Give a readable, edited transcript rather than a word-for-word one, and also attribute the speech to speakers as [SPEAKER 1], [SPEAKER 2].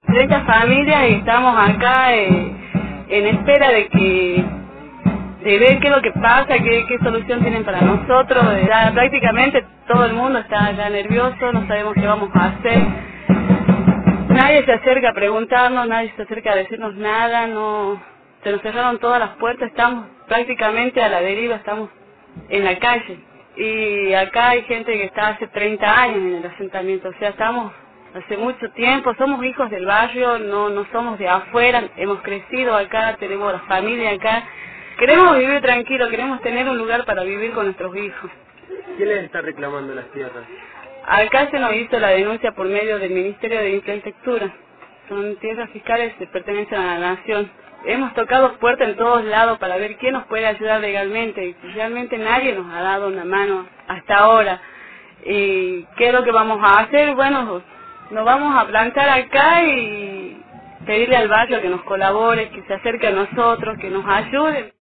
[SPEAKER 1] 30 familias y estamos acá en espera de ver qué es lo que pasa, qué solución tienen para nosotros. Ya prácticamente todo el mundo está ya nervioso, no sabemos qué vamos a hacer. Nadie se acerca a preguntarnos, nadie se acerca a decirnos nada, no, se nos cerraron todas las puertas, estamos prácticamente a la deriva, estamos en la calle. Y acá hay gente que está hace 30 años en el asentamiento, o sea, estamos hace mucho tiempo, somos hijos del barrio, no somos de afuera, hemos crecido acá, tenemos la familia acá. Queremos vivir tranquilo, queremos tener un lugar para vivir con nuestros hijos.
[SPEAKER 2] ¿Quién les está reclamando las tierras?
[SPEAKER 1] Acá se nos hizo la denuncia por medio del Ministerio de Infraestructura. Son tierras fiscales que pertenecen a la nación. Hemos tocado puertas en todos lados para ver quién nos puede ayudar legalmente y realmente nadie nos ha dado una mano hasta ahora. ¿Y qué es lo que vamos a hacer? Bueno, nos vamos a plantar acá y pedirle al barrio que nos colabore, que se acerque a nosotros, que nos ayude.